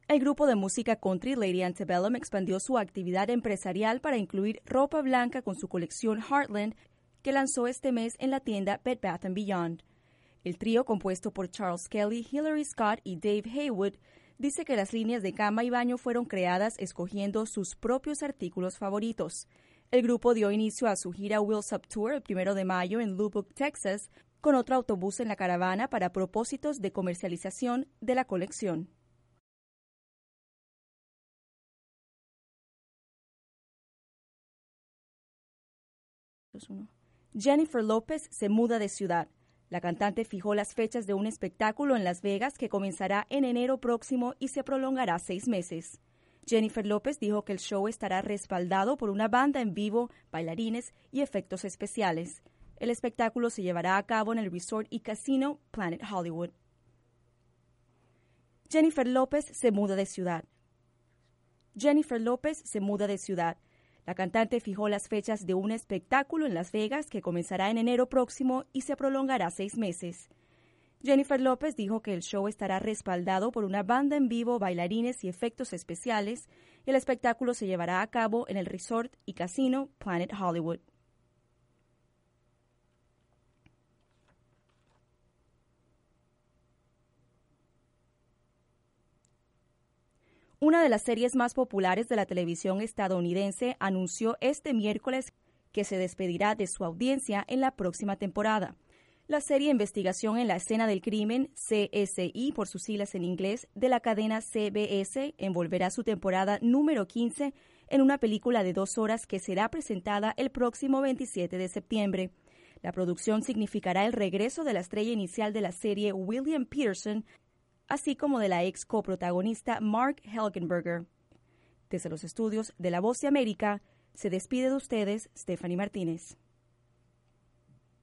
El grupo de música country Lady Antebellum expandió su actividad empresarial para incluir ropa blanca con su colección Heartland, que lanzó este mes en la tienda Bed Bath & Beyond. El trío, compuesto por Charles Kelly, Hillary Scott y Dave Haywood, dice que las líneas de cama y baño fueron creadas escogiendo sus propios artículos favoritos. El grupo dio inicio a su gira Wheels Up Tour el 1 de mayo en Lubbock, Texas, con otro autobús en la caravana para propósitos de comercialización de la colección. Jennifer López se muda de ciudad. La cantante fijó las fechas de un espectáculo en Las Vegas que comenzará en enero próximo y se prolongará 6 meses. Jennifer López dijo que el show estará respaldado por una banda en vivo, bailarines y efectos especiales. El espectáculo se llevará a cabo en el resort y casino Planet Hollywood. Jennifer López se muda de ciudad. Jennifer López se muda de ciudad. La cantante fijó las fechas de un espectáculo en Las Vegas que comenzará en enero próximo y se prolongará 6 meses. Jennifer López dijo que el show estará respaldado por una banda en vivo, bailarines y efectos especiales, y el espectáculo se llevará a cabo en el resort y casino Planet Hollywood. Una de las series más populares de la televisión estadounidense anunció este miércoles que se despedirá de su audiencia en la próxima temporada. La serie Investigación en la Escena del Crimen, CSI por sus siglas en inglés, de la cadena CBS, envolverá su temporada número 15 en una película de 2 horas que será presentada el próximo 27 de septiembre. La producción significará el regreso de la estrella inicial de la serie, William Peterson, así como de la ex coprotagonista Mark Helgenberger. Desde los estudios de La Voz de América, se despide de ustedes Stephanie Martínez.